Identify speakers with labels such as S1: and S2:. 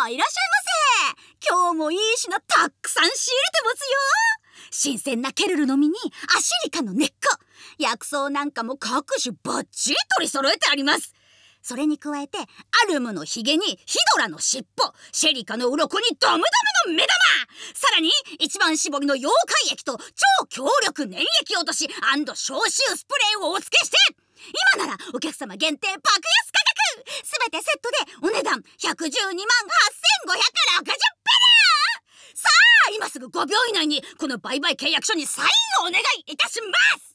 S1: いらっしゃいませ。今日もいい品たくさん仕入れてますよ。新鮮なケルルの実にアシリカの根っこ、薬草なんかも各種バッチリ取り揃えてあります。それに加えてアルムのヒゲにヒドラの尻尾、シェリカの鱗にダムダムの目玉、さらに一番搾りの妖怪液と超強力粘液落とし&消臭スプレーをお付けして、今ならお客様限定爆安価格、すべてセットでお値段112万8560ペラ。さあ今すぐ5秒以内にこの売買契約書にサインをお願いいたします。